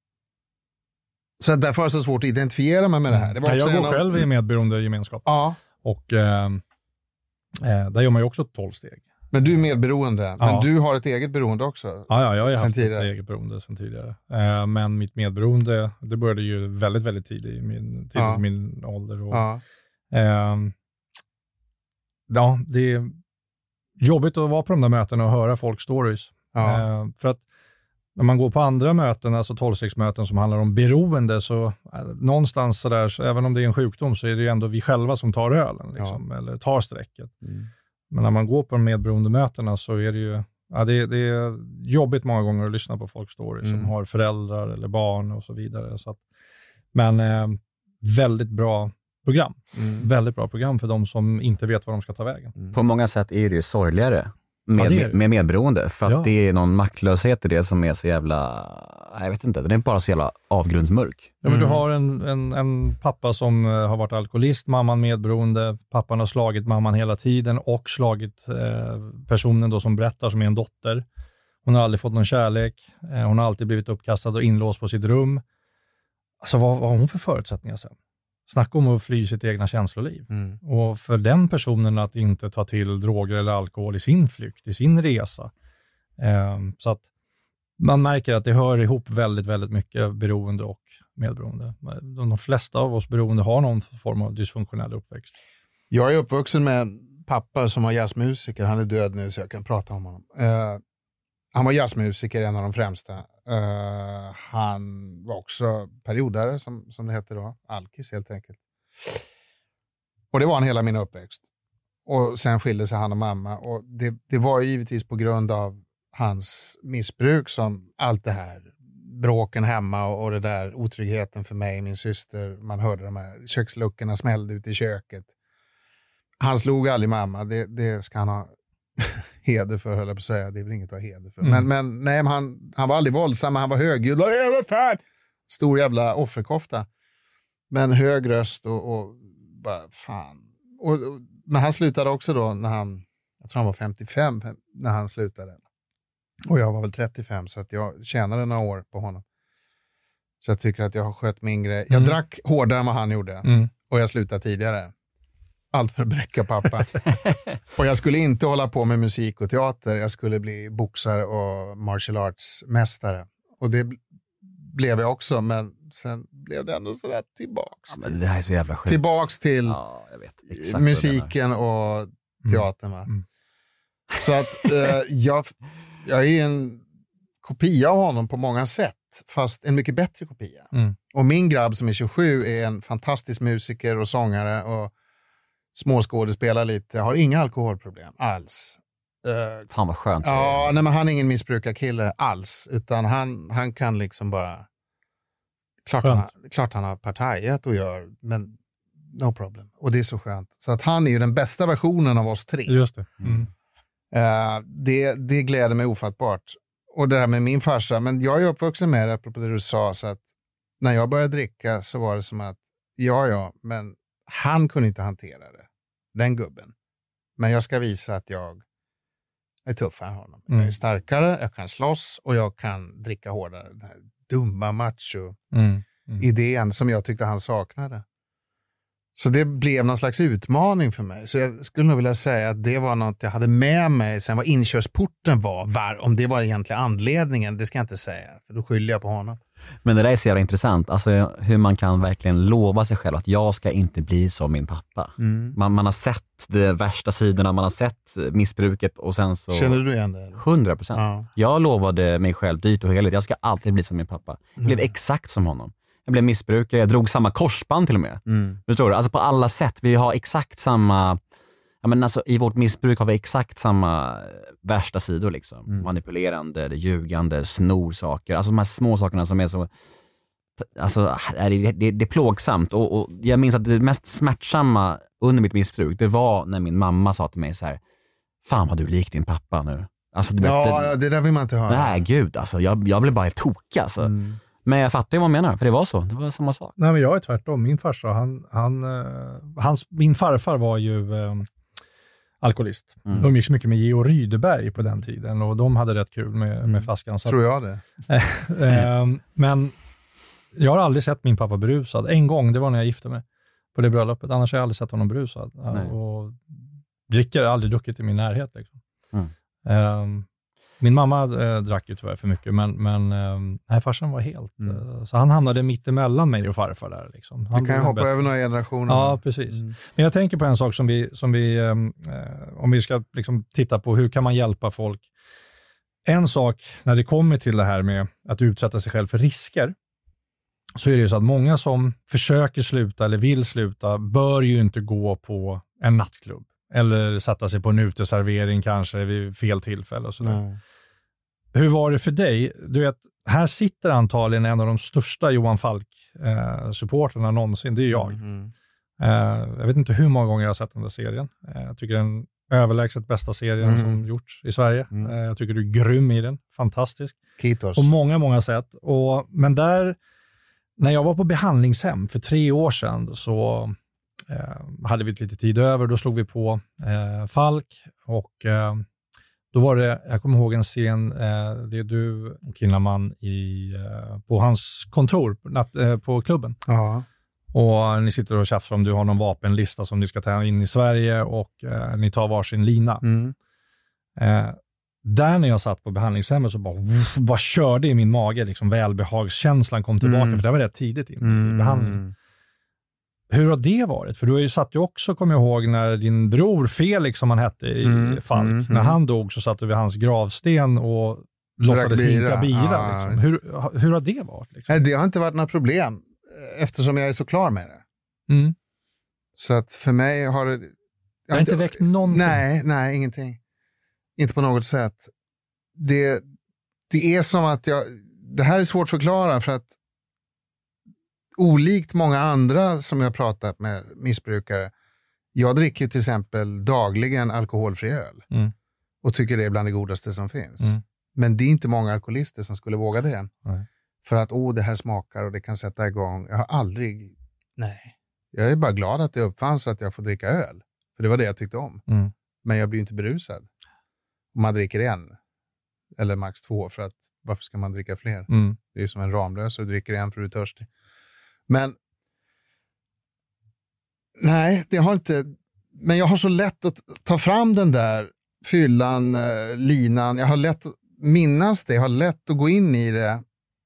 så därför är det så svårt att identifiera mig med det här. Det var Ja, också jag en går av- själv i medberoendegemenskap Ja, och eh, eh, där gör man ju också tolv steg. men du är medberoende. Men Ja. du har ett eget beroende också. Ja, ja, jag har ju Sen haft tidigare. ett eget beroende sedan tidigare. Eh, men mitt medberoende, det började ju väldigt, väldigt tidigt i min, tidigt Ja. i min ålder. Och, Ja. eh, ja, det är jobbigt att vara på de där mötena och höra folks stories. Ja. Eh, för att när man går på andra möten, alltså tolvstegsmöten som handlar om beroende, så äh, någonstans så där, så även om det är en sjukdom så är det ju ändå vi själva som tar ölen liksom, ja. eller tar strecket. Mm. Men när man går på de medberoendemötena så är det ju ja, det, det är jobbigt många gånger att lyssna på folks stories mm. som har föräldrar eller barn och så vidare. Så att, men eh, väldigt bra program. Mm. Väldigt bra program för de som inte vet var de ska ta vägen. Mm. På många sätt är det ju sorgligare med, ja, det är det. med medberoende. För att ja. det är någon maktlöshet i det som är så jävla, jag vet inte, det är bara så jävla avgrundsmörk. Ja, men mm. du har en, en, en pappa som har varit alkoholist, mamman medberoende, pappan har slagit mamman hela tiden och slagit eh, personen då som berättar som är en dotter. Hon har aldrig fått någon kärlek, eh, hon har alltid blivit uppkastad och inlåst på sitt rum. Alltså vad, vad har hon för förutsättningar sen? Snacka om att fly sitt egna känsloliv. Mm. Och för den personen att inte ta till droger eller alkohol i sin flykt, i sin resa. Eh, så att man märker att det hör ihop väldigt, väldigt mycket beroende och medberoende. De, de flesta av oss beroende har någon form av dysfunktionell uppväxt. Jag är uppvuxen med en pappa som var jazzmusiker. Han är död nu så jag kan prata om honom. Uh, han var jazzmusiker, en av de främsta. Uh, han var också periodare, som, som det heter då. Alkis helt enkelt. Och det var han hela min uppväxt. Och sen skilde sig han och mamma. Och det, det var givetvis på grund av hans missbruk som allt det här. Bråken hemma och, och det där otryggheten för mig och min syster. Man hörde de här köksluckorna smällde ut i köket. Han slog aldrig mamma. Det, det ska han ha heder för, höll jag på att säga. Det är väl inget att ha heder för. Mm. Men, men nej, men han, han var aldrig våldsam, han var högljudd. Vad fan? Stor jävla offerkofta. Men hög röst och, och bara fan. Och, och, men han slutade också då när han, jag tror han var femtiofem när han slutade. Och jag var väl trettiofem så att jag tjänade några år på honom. Så jag tycker att jag har skött min grej. Jag mm. drack hårdare än vad han gjorde. Mm. Och jag slutade tidigare. Allt för att bräcka pappa. Och jag skulle inte hålla på med musik och teater. Jag skulle bli boxare och martial arts mästare. Och det blev jag också. Men sen blev det ändå sådär tillbaks. Ja, men det här är så jävla sjukt. Tillbaks till ja, jag vet exakt musiken och teatern. Va? Mm. Så att eh, jag... Jag är en kopia av honom på många sätt, fast en mycket bättre kopia. Mm. Och min grabb som är tjugosju är en fantastisk musiker och sångare och småskådespelar lite. Har inga alkoholproblem alls. Uh, Fan vad skönt. Ja, nej, men han är ingen missbrukarkille alls, utan han, han kan liksom bara... Klart han, har, klart han har partajat och gör, men no problem. Och det är så skönt. Så att han är ju den bästa versionen av oss tre. Just det. Mm. Uh, det, det gläder mig ofattbart. Och det här med min farsa, men jag är uppvuxen med det, apropå det du sa, så att när jag började dricka så var det som att ja, ja, men han kunde inte hantera det, den gubben. Men jag ska visa att jag är tuffare än honom. Mm. Jag är starkare, jag kan slåss och jag kan dricka hårdare. Den här dumma macho mm. Mm. idén som jag tyckte han saknade. Så det blev någon slags utmaning för mig. Så jag skulle nog vilja säga att det var något jag hade med mig. Sen vad inkörsporten var, var om det var egentligen anledningen, det ska jag inte säga. För då skyller jag på honom. Men det där är så jävla intressant. Alltså hur man kan verkligen lova sig själv att jag ska inte bli som min pappa. Mm. Man, man har sett de värsta sidorna, man har sett missbruket och sen så... Känner du igen det? hundra procent. Ja. Jag lovade mig själv dyrt och heligt. Jag ska alltid bli som min pappa. Jag blev mm. exakt som honom. Jag blev missbrukare, jag drog samma korsband till och med. Mm. Förstår du? Alltså på alla sätt. Vi har exakt samma... Ja, men alltså, i vårt missbruk har vi exakt samma värsta sidor. Liksom. Mm. Manipulerande, ljugande, snor saker. Alltså de här små sakerna som är så... Alltså det, det, det är plågsamt. Och, och jag minns att det mest smärtsamma under mitt missbruk, det var när min mamma sa till mig så här: fan vad du lik din pappa nu. Alltså, du ja, vet, det, det där vill man inte höra. Nej, gud. Alltså, jag, jag blev bara helt tokig. Alltså. Mm. Men jag fattar ju vad man menar, för det var så. Det var samma sak. Nej, men jag är tvärtom. Min farsa, han, han, uh, hans, min farfar var ju uh, alkoholist. Mm. De gick så mycket med Georg Rydeberg på den tiden och de hade rätt kul med, med flaskan. Så tror jag det. uh, men jag har aldrig sett min pappa berusad. En gång, det var när jag gifte mig på det bröllopet. Annars har jag aldrig sett honom berusad. Uh, och dricker aldrig druckit i min närhet. Liksom. Mm. Uh, Min mamma äh, drack ju tyvärr för mycket, men, men äh, nej, farsan var helt... Mm. Äh, så han hamnade mitt emellan mig och farfar där. Liksom. Han du kan ju hoppa bättre. Över några generationer. Ja, precis. Mm. Men jag tänker på en sak som vi... Som vi äh, om vi ska liksom titta på hur kan man hjälpa folk. en sak när det kommer till det här med att utsätta sig själv för risker, så är det ju så att många som försöker sluta eller vill sluta bör ju inte gå på en nattklubb eller sätta sig på en uteservering kanske vid fel tillfälle och sådär. Mm. Hur var det för dig? Du vet, här sitter antagligen en av de största Johan Falk-supporterna eh, någonsin. Det är jag. Mm. Eh, jag vet inte hur många gånger jag har sett den där serien. Eh, jag tycker den överlägset bästa serien mm. som gjorts i Sverige. Mm. Eh, jag tycker du är grym i den. Fantastisk. Kitos. På många, många sätt. Och, men där, när jag var på behandlingshem för tre år sedan så eh, hade vi lite tid över. Då slog vi på eh, Falk och eh, då var det, jag kommer ihåg en scen, eh, det är du och Kinnaman i, eh, på hans kontor natt, eh, på klubben. Ja. Och ni sitter och tjafsar om du har någon vapenlista som ni ska ta in i Sverige och eh, ni tar varsin lina. Mm. Eh, där när jag satt på behandlingshemmet så bara, uff, bara körde i min mage, liksom välbehagskänslan kom tillbaka, mm. för det var rätt tidigt in mm. i behandlingen. Hur har det varit? För du har ju satt ju också, kommer jag ihåg, när din bror Felix, som han hette i mm, Falk, mm, när han dog så satt du vid hans gravsten och låtsades hinka bira. Ah, liksom. hur, hur har det varit? Liksom? Nej, det har inte varit några problem eftersom jag är så klar med det. Mm. Så att för mig har det... Jag har inte väckt någonting? Nej, nej, ingenting. Inte på något sätt. Det, det är som att jag... Det här är svårt att förklara för att olikt många andra som jag pratat med missbrukare, jag dricker ju till exempel dagligen alkoholfri öl mm. och tycker det är bland det godaste som finns. Mm. Men det är inte många alkoholister som skulle våga det. Nej. För att, åh, det här smakar och det kan sätta igång. Jag har aldrig... Nej. Jag är bara glad att det uppfanns att jag får dricka öl. För det var det jag tyckte om. Mm. Men jag blir inte berusad. Om man dricker en. Eller max två, för att varför ska man dricka fler? Mm. Det är som en Ramlös och du dricker en för du är törstig. Men nej, det har inte... Men jag har så lätt att ta fram den där fyllan, eh, linan. Jag har lätt att minnas det. Jag har lätt att gå in i det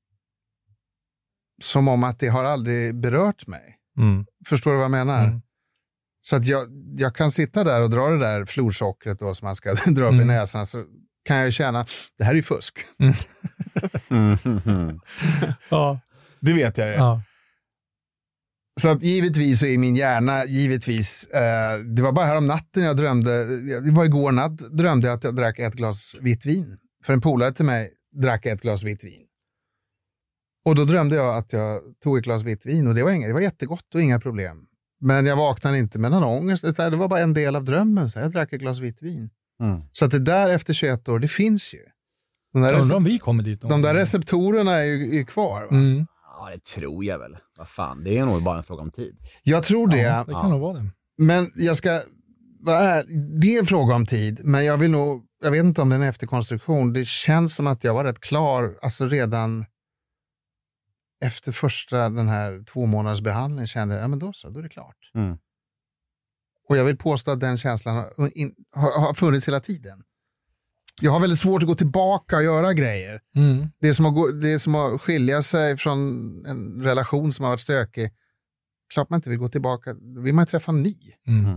som om att det har aldrig berört mig. Mm. Förstår du vad jag menar? Mm. Så att jag, jag kan sitta där och dra det där florsockret då, som man ska dra upp mm. i näsan, så kan jag känna, det här är ju fusk. Mm. mm. ja. Det vet jag ju. Ja. Så att givetvis så är min hjärna, givetvis, eh, det var bara här om natten jag drömde, det var igår natt, drömde jag att jag drack ett glas vitt vin. För en polare till mig drack ett glas vitt vin. Och då drömde jag att jag tog ett glas vitt vin och det var, inga, det var jättegott och inga problem. Men jag vaknade inte med någon ångest, utan det var bara en del av drömmen, så jag drack ett glas vitt vin. Mm. Så att det där efter tjugoett år, det finns ju. De där, recept- vi kommer dit de där receptorerna är ju är kvar, va? Mm. Ja, det tror jag väl. Vad fan, det är nog bara en fråga om tid. Jag tror det. Ja, det kan ja. nog vara det. Men jag ska... Vad är, det är en fråga om tid, men jag vill nog... Jag vet inte om det är en efterkonstruktion. Det känns som att jag var rätt klar, alltså redan efter första den här två månaders behandling kände jag, ja men då så, då är det klart. Mm. Och jag vill påstå att den känslan har, in, har, har funnits hela tiden. Jag har väldigt svårt att gå tillbaka och göra grejer. Mm. Det är som att gå, det är som att skilja sig från en relation som har varit stökig. Klart man inte vill gå tillbaka. Då vill man träffa en ny. Mm.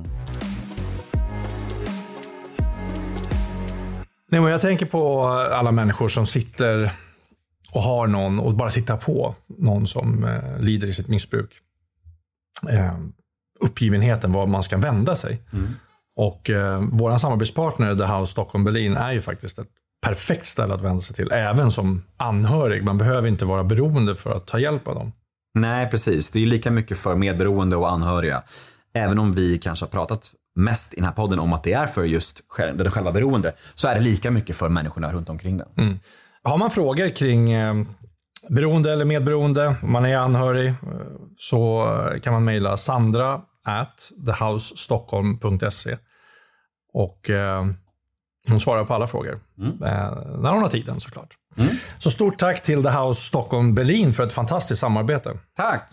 Nej, men jag tänker på alla människor som sitter och har någon och bara tittar på någon som eh, lider i sitt missbruk. Eh, uppgivenheten var man ska vända sig. Mm. Och eh, våran samarbetspartner The House Stockholm Berlin är ju faktiskt ett perfekt ställe att vända sig till, även som anhörig. Man behöver inte vara beroende för att ta hjälp av dem. Nej, precis. Det är ju lika mycket för medberoende och anhöriga. Även om vi kanske har pratat mest i den här podden om att det är för just den själva beroende, så är det lika mycket för människorna runt omkring den. Mm. Har man frågor kring eh, beroende eller medberoende, om man är anhörig, eh, så kan man mejla Sandra at thehousestockholm punkt se och eh, hon svarar på alla frågor mm. eh, när hon har tiden, såklart. Mm. Så stort tack till The House Stockholm Berlin för ett fantastiskt samarbete. Tack!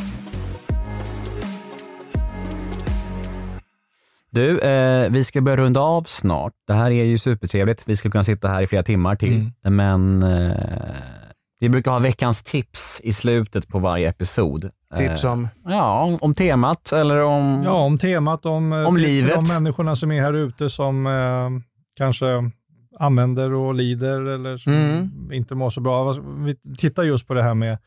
Du, eh, vi ska börja runda av snart. Det här är ju supertrevligt. Vi skulle kunna sitta här i flera timmar till. Mm. Men eh, vi brukar ha veckans tips i slutet på varje episod. Tips om? Eh, ja, om, om temat eller om... Ja, om temat, om, om livet. De människorna som är här ute som eh, kanske använder och lider eller som Mm. inte mår så bra. Vi tittar just på det här med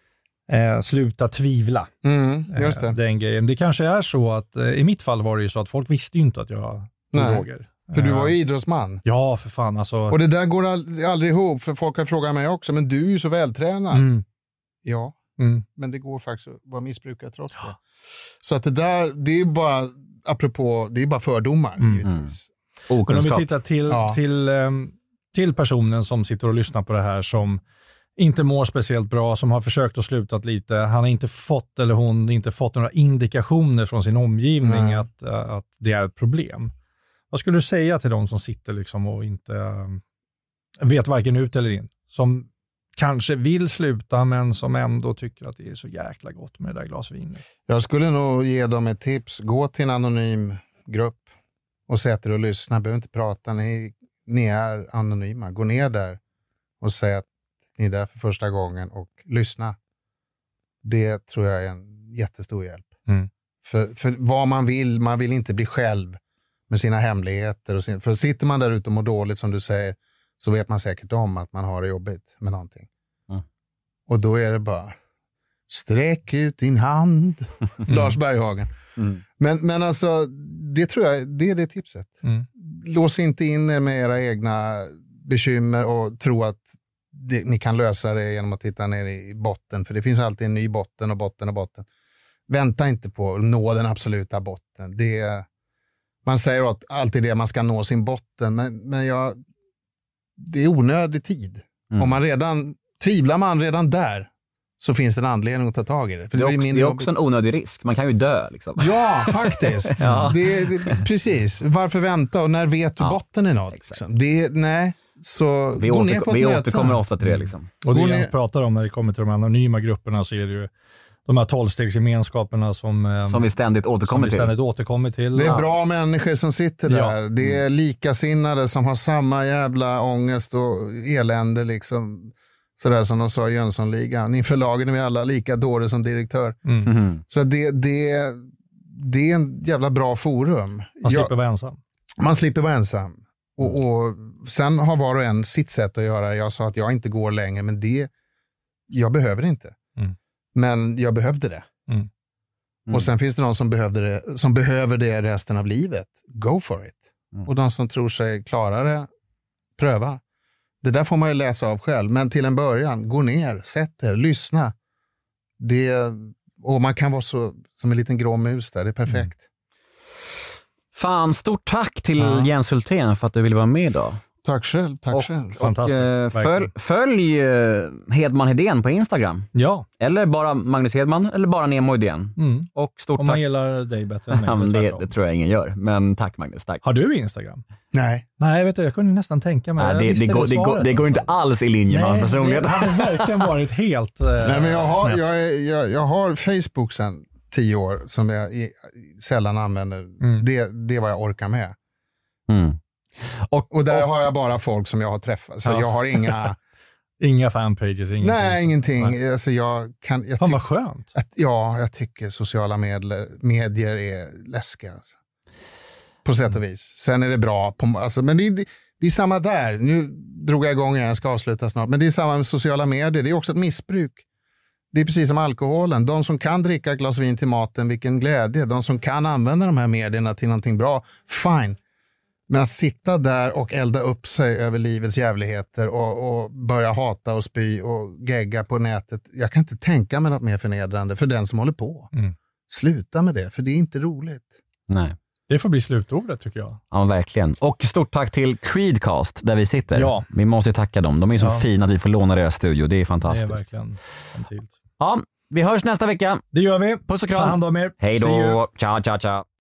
eh, sluta tvivla. Mm, just det. Eh, den grejen. Det kanske är så att, eh, i mitt fall var det ju så att folk visste ju inte att jag tog Nej. droger. För du Eh, var ju idrottsman. Ja, för fan. Alltså, Och det där går all- aldrig ihop, för folk har frågat mig också, men du är ju så vältränad. mm, Ja, mm. men det går faktiskt att vara missbrukare trots det. Så att det där, det är bara, apropå, det är bara fördomar Mm. givetvis. Men om vi Okunskap. tittar till, Ja. till, ehm, till personen som sitter och lyssnar på det här som inte mår speciellt bra, som har försökt att sluta lite. Han har inte fått eller hon inte fått några indikationer från sin omgivning Nej. att, äh, att det är ett problem. Vad skulle du säga till de som sitter liksom och inte ähm, vet varken ut eller in? Som kanske vill sluta men som ändå tycker att det är så jäkla gott med det där glas vin. Jag skulle nog ge dem ett tips. Gå till en anonym grupp och sätt er och lyssna. Behöver inte prata. Ni, ni är anonyma. Gå ner där och säg att ni är där för första gången och lyssna. Det tror jag är en jättestor hjälp. Mm. För, för vad man vill, man vill inte bli själv med sina hemligheter. Och sin, för sitter man där ute och mår dåligt som du säger, så vet man säkert om att man har det jobbigt med någonting. Mm. Och då är det bara sträck ut din hand. Lars Berghagen. Mm. Men, men alltså, det tror jag, det är det tipset. Mm. Lås inte in er med era egna bekymmer och tro att det, ni kan lösa det genom att titta ner i botten. För det finns alltid en ny botten och botten och botten. Vänta inte på att nå den absoluta botten. Det är, man säger att alltid det, man ska nå sin botten. Men, men jag, det är onödig tid. Mm. Om man redan, tvivlar man redan där, så finns det en anledning att ta tag i det. För Det är, det också, mindre det är också en onödig risk. Man kan ju dö liksom. Ja, faktiskt. Ja. Det, det, precis. Varför vänta och när vet du Ja, botten är något? exakt. Liksom? Det, nej, så Vi, gå ner på återko- ett vi möte. återkommer ofta till det liksom. Och det Går Jens ner- pratar om när det kommer till de anonyma grupperna, så är det ju de här tolvstegsgemenskaperna som, eh, Som vi ständigt som återkommer vi till. ständigt återkommer till. Det är Ja. bra människor som sitter Ja. där. Det är likasinnade som har samma jävla ångest och elände liksom. Sådär som de sa i Jönssonligan. Inför lagen är vi alla lika dåre som direktör. Mm. Mhm. Så det, det, det är en jävla bra forum. Man Jag- slipper vara ensam. Man slipper vara ensam. Och, och sen har var och en sitt sätt att göra. Jag sa att jag inte går längre, men det, jag behöver inte. Mm. Men jag behövde det. Mm. Och sen finns det någon som behövde det, som behöver det resten av livet. Go for it. Mm. Och de som tror sig klara det, pröva. Det där får man ju läsa av själv. Men till en början, gå ner, sätt er, lyssna. Det, och man kan vara så som en liten grå mus där, det är perfekt. Fan, stort tack till Ja. Jens Hultén för att du ville vara med idag. Tack själv, tack Och- själv. Fantastiskt, Och, eh, verkligen. följ följ eh, Hedman Hedén på Instagram. Ja, Eller bara Magnus Hedman, eller bara Nemo Hedén. mm. Och stort om man tack. gillar dig bättre än mig. Ja, men det, tvärtom. det tror jag ingen gör. Men tack Magnus, tack. Har du Instagram? Nej. Nej, vet du, jag kunde nästan tänka mig. Nej, Jag det, visste det, går, det, går, svaret, det går inte alltså. alls i linje med hans personlighet. Det hade verkligen varit helt eh, Nej, men jag, har, snett. jag, är- jag, jag har Facebook sedan tio år som jag i, sällan använder. Mm. Det, det är vad jag orkar med. Mm. Och, Och där har jag bara folk som jag har träffat. Så Ja. jag har inga... Inga fanpages, ingenting. nej, ingenting. Nej. Alltså jag kan, jag Fan tyck, vad skönt. att, ja, jag tycker sociala medier, medier är läskiga. Alltså. På sätt och vis. Sen är det bra. På, alltså, men det, det, det är samma där. Nu drog jag igång igen, jag ska avsluta snart. Men det är samma med sociala medier. Det är också ett missbruk. Det är precis som alkoholen. De som kan dricka ett glas vin till maten, vilken glädje. De som kan använda de här medierna till någonting bra, fine. Men att sitta där och elda upp sig över livets jävligheter och, och börja hata och spy och gegga på nätet. Jag kan inte tänka mig något mer förnedrande för den som håller på. Mm. Sluta med det, för det är inte roligt. nej. Det får bli slutordet tycker jag. Ja, verkligen. Och stort tack till Creedcast där vi sitter. Ja. Vi måste ju tacka dem. De är så Ja. fina att vi får låna deras studio. Det är Det är fantastiskt. verkligen gentilt. Ja, vi hörs nästa vecka. Det gör vi. Puss och Ta kram. hand om er. Hej See you. då. Ciao, ciao, ciao.